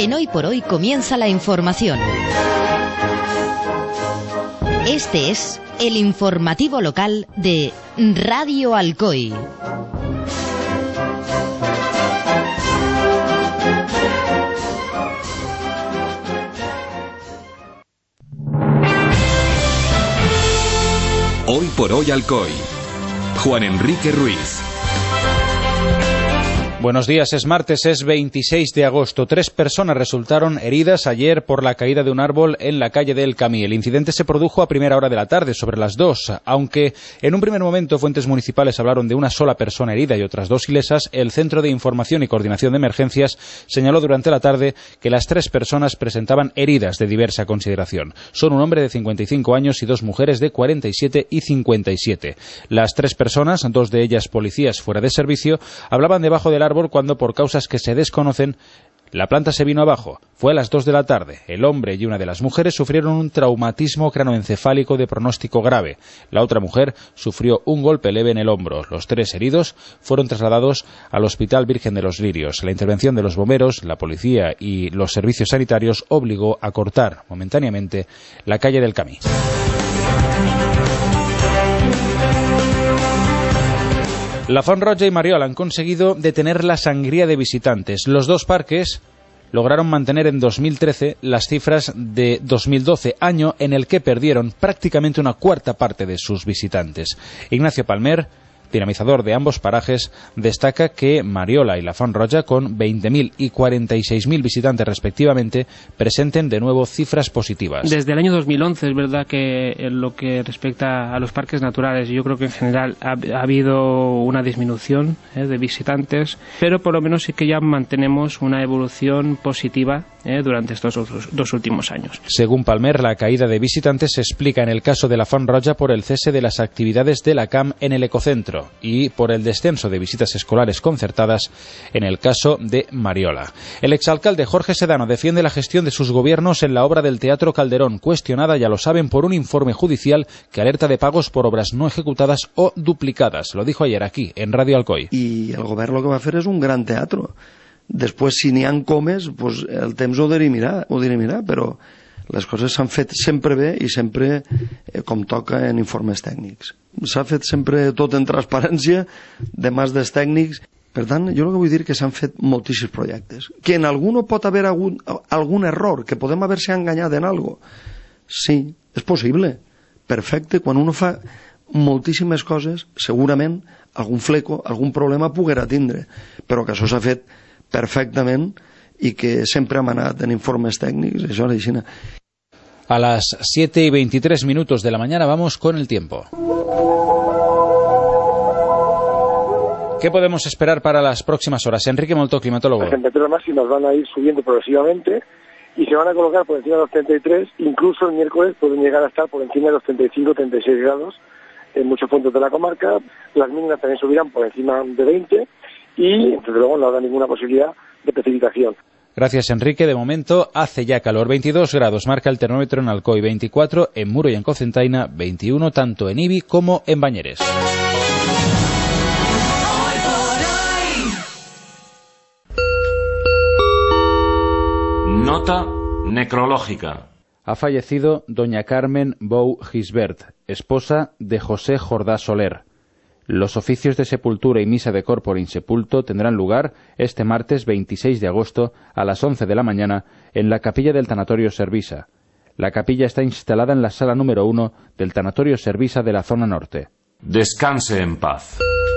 En Hoy por Hoy comienza la información. Este es el informativo local de Radio Alcoy. Hoy por Hoy Alcoy. Juan Enrique Ruiz. Buenos días, es martes, es 26 de agosto. 3 personas resultaron heridas ayer por la caída de un árbol en la calle del Camí. El incidente se produjo a primera hora de la tarde, sobre las 2. Aunque en un primer momento fuentes municipales hablaron de una sola persona herida y otras 2 ilesas, el Centro de Información y Coordinación de Emergencias señaló durante la tarde que las 3 personas presentaban heridas de diversa consideración. Son un hombre de 55 años y 2 mujeres de 47 y 57. Las 3 personas, 2 de ellas policías fuera de servicio, hablaban debajo del árbol cuando, por causas que se desconocen, la planta se vino abajo. Fue a las 2 de la tarde. El hombre y una de las mujeres sufrieron un traumatismo cranoencefálico de pronóstico grave. La otra mujer sufrió un golpe leve en el hombro. Los 3 heridos fueron trasladados al Hospital Virgen de los Lirios. La intervención de los bomberos, la policía y los servicios sanitarios obligó a cortar momentáneamente la calle del Camí. La Font Roja y Mariola han conseguido detener la sangría de visitantes. Los 2 parques lograron mantener en 2013 las cifras de 2012, año en el que perdieron prácticamente una cuarta parte de sus visitantes. Ignacio Palmer, dinamizador de ambos parajes, destaca que Mariola y la Font Roja, con 20.000 y 46.000 visitantes respectivamente, presenten de nuevo cifras positivas. Desde el año 2011 es verdad que en lo que respecta a los parques naturales, yo creo que en general ha habido una disminución de visitantes, pero por lo menos sí que ya mantenemos una evolución positiva durante estos 2 últimos años. Según Palmer, la caída de visitantes se explica en el caso de la Font Roja por el cese de las actividades de la CAM en el ecocentro y por el descenso de visitas escolares concertadas en el caso de Mariola. El exalcalde Jorge Sedano defiende la gestión de sus gobiernos en la obra del Teatro Calderón, cuestionada, ya lo saben, por un informe judicial que alerta de pagos por obras no ejecutadas o duplicadas. Lo dijo ayer aquí, en Radio Alcoy. I el govern el que va fer és un gran teatro. Després, si n'hi ha comes, pues, el temps ho dirimirà, però les coses s'han fet sempre bé i sempre com toca en informes tècnics. S'ha fet sempre tot en transparència, de mans dels tècnics. Per tant, jo el que vull dir que s'han fet moltíssims projectes. Que en alguno pot haver algun error, que podem haver-se enganyat en algo. Sí, és possible. Perfecte. Quan uno fa moltíssimes coses, segurament algun fleco, algun problema poguerà tindre. Però que això s'ha fet perfectament y que siempre hem anat en informes técnicos. Eso era així. A las 7:23 de la mañana vamos con el tiempo. ¿Qué podemos esperar para las próximas horas? Enrique Moltó, climatólogo. Las temperaturas máximas van a ir subiendo progresivamente y se van a colocar por encima de los 33, incluso el miércoles pueden llegar a estar por encima de los 35-36 grados en muchos puntos de la comarca. Las mínimas también subirán por encima de 20 y, desde luego, no habrá ninguna posibilidad de precipitación. Gracias, Enrique. De momento hace ya calor. 22 grados marca el termómetro en Alcoy, 24 en Muro y en Cocentaina, 21 tanto en Ibi como en Bañeres. Nota necrológica. Ha fallecido doña Carmen Bou Gisbert, esposa de José Jordá Soler. Los oficios de sepultura y misa de corpore insepulto tendrán lugar este martes 26 de agosto a las 11 de la mañana en la capilla del Tanatorio Servisa. La capilla está instalada en la sala número 1 del Tanatorio Servisa de la zona norte. Descanse en paz.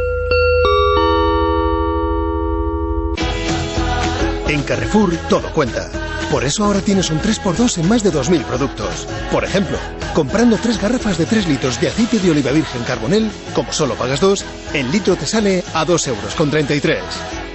En Carrefour todo cuenta. Por eso ahora tienes un 3x2 en más de 2.000 productos. Por ejemplo, comprando 3 garrafas de 3 litros de aceite de oliva virgen Carbonel, como solo pagas 2, el litro te sale a 2,33 €.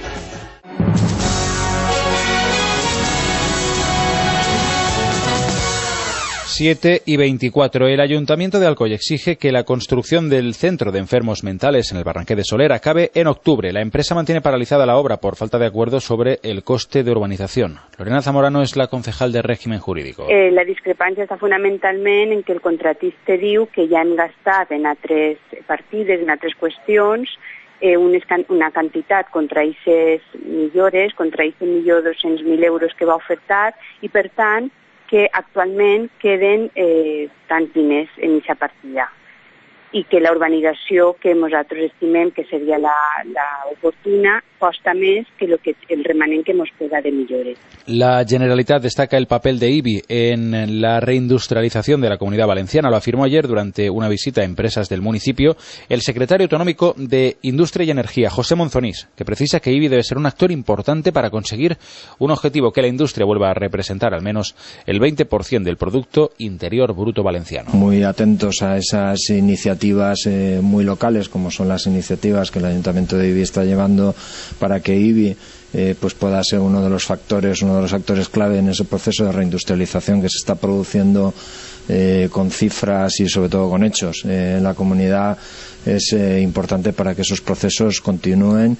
7:24. El Ayuntamiento de Alcoy exige que la construcción del centro de enfermos mentales en el Barranquer de Soler acabe en octubre. La empresa mantiene paralizada la obra por falta de acuerdo sobre el coste de urbanización. Lorena Zamorano és la concejal de régimen jurídico. La discrepància està fonamentalment en que el contratista diu que ja han gastat en altres partides, en altres qüestions, una quantitat contra aquestes millores, contra aquests 1.200.000 euros que va ofertar, i per tant que actualment queden tants diners en aquesta partida i que la urbanització que nosaltres estimem que seria la oportuna costa més que el remanent que ens queda de millores. La Generalitat destaca el papel de IBI en la reindustrialización de la Comunidad Valenciana. Lo afirmó ayer durante una visita a empresas del municipio el secretario autonómico de Industria y Energía, José Monzonís, que precisa que IBI debe ser un actor importante para conseguir un objetivo, que la industria vuelva a representar al menos el 20% del Producto Interior Bruto valenciano. Muy atentos a esas iniciativas muy locales, como son las iniciativas que el Ayuntamiento de IBI está llevando para que IBI pues pueda ser uno de los actores clave en ese proceso de reindustrialización que se está produciendo con cifras y sobre todo con hechos en la comunidad. Es importante para que esos procesos continúen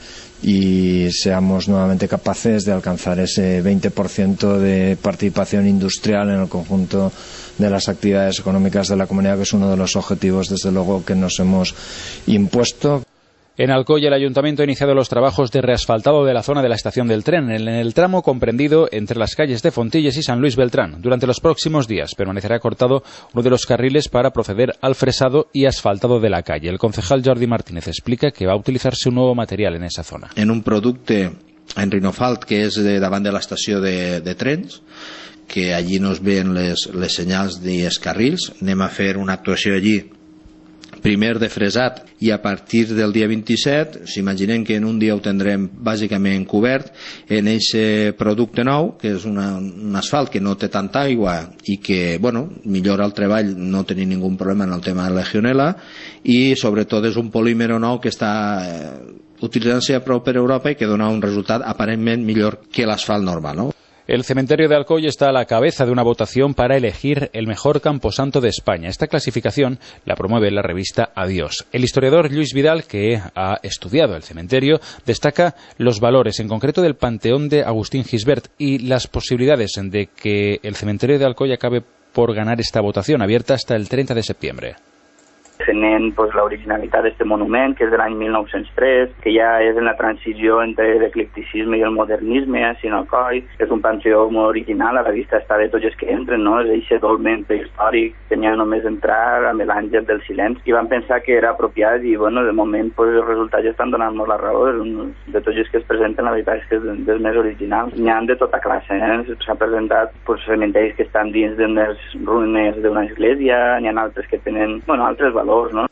y seamos nuevamente capaces de alcanzar ese 20% de participación industrial en el conjunto de las actividades económicas de la comunidad, que es uno de los objetivos, desde luego, que nos hemos impuesto. En Alcoy, el Ayuntamiento ha iniciado los trabajos de reasfaltado de la zona de la estación del tren, en el tramo comprendido entre las calles de Fontilles y San Luis Beltrán. Durante los próximos días permanecerá cortado uno de los carriles para proceder al fresado y asfaltado de la calle. El concejal Jordi Martínez explica que va a utilizarse un nuevo material en esa zona. En un producte en Rinofalt, que és davant de l'estació de trens, que allí no es veien les senyals ni els carrils. Anem a fer una actuació allí, primer de fresat, i a partir del dia 27 s'imaginen que en un dia ho tindrem bàsicament cobert en aquest producte nou, que és un asfalt que no té tanta aigua i que millora el treball, no tenim ningú problema en el tema de legionela, i sobretot és un polímero nou que està utilitzant-se a prou per Europa i que dona un resultat aparentment millor que l'asfalt normal, no? El cementerio de Alcoy está a la cabeza de una votación para elegir el mejor camposanto de España. Esta clasificación la promueve la revista Adiós. El historiador Lluís Vidal, que ha estudiado el cementerio, destaca los valores, en concreto del panteón de Agustín Gisbert, y las posibilidades de que el cementerio de Alcoy acabe por ganar esta votación, abierta hasta el 30 de septiembre. Defenent l'originalitat d'aquest monument, que és de l'any 1903, que ja és en la transició entre l'eclecticisme i el modernisme, sinó Alcoi. És un panteó molt original, a la vista està de tots els que entren, no? És aquest dolmen prehistòric, tenia només entrar amb l'àngel del silenci, i van pensar que era apropiat, i de moment els resultats ja estan donant molt la raó. De tots els que es presenten, la veritat és que és dels més originals. N'hi ha de tota classe, s'ha presentat cementeris que estan dins d'unes ruïnes d'una església, n'hi ha altres que tenen altres valors, ¿no?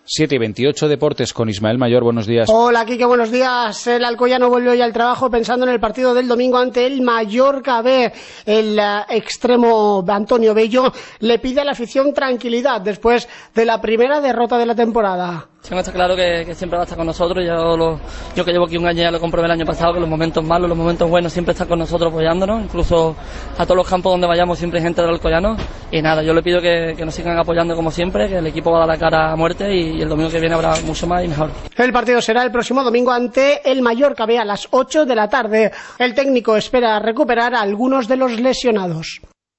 7:28 Deportes con Ismael Mayor, buenos días. Hola, Quique, buenos días. El alcoyano vuelve hoy al trabajo pensando en el partido del domingo ante el Mallorca B. El extremo Antonio Bello le pide a la afición tranquilidad después de la primera derrota de la temporada. Está claro que siempre va a estar con nosotros. Yo que llevo aquí un año ya lo comprobé el año pasado, que los momentos malos, los momentos buenos siempre están con nosotros apoyándonos. Incluso a todos los campos donde vayamos siempre hay gente del Alcoyano. Y nada, yo le pido que nos sigan apoyando como siempre, que el equipo va a dar la cara a muerte y el domingo que viene habrá mucho más y mejor. El partido será el próximo domingo ante el Mallorca B a las 8 de la tarde. El técnico espera recuperar a algunos de los lesionados.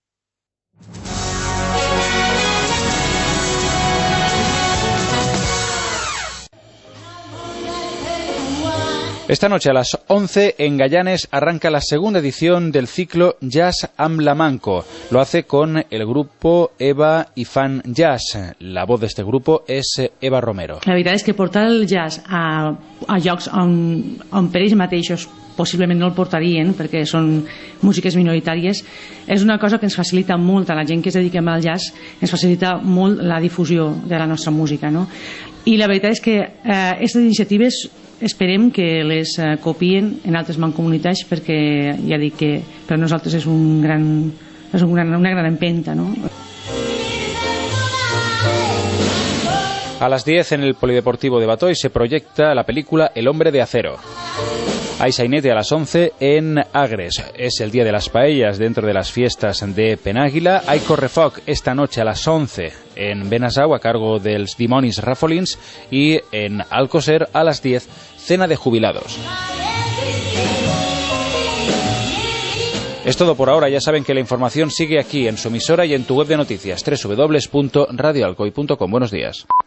Esta noche a las 11 en Gallanes arranca la segunda edición del ciclo Jazz amb la Manco. Lo hace con el grupo Eva i Fan Jazz. La voz de este grupo es Eva Romero. La veritat és que portar el jazz a llocs on per ells mateixos possiblement no el portarien, perquè són músiques minoritàries, és una cosa que ens facilita molt a la gent que es dediquem al jazz, ens facilita molt la difusió de la nostra música, no? I la veritat és que aquestes iniciatives esperem que les copien en altres mancomunitats, perquè ja dic que per nosaltres és una gran empenta, no? A las 10 en el Polideportivo de Batoy se proyecta la película El hombre de acero. Hay sainete a las 11 en Agres. Es el día de las paellas dentro de las fiestas de Penàguila. Hay correfoc esta noche a las 11 en Benasau a cargo dels Dimonis Rafolins, y en Alcoser a las 10 cena de jubilados. Es todo por ahora. Ya saben que la información sigue aquí en su emisora y en tu web de noticias www.radioalcoy.com. Buenos días.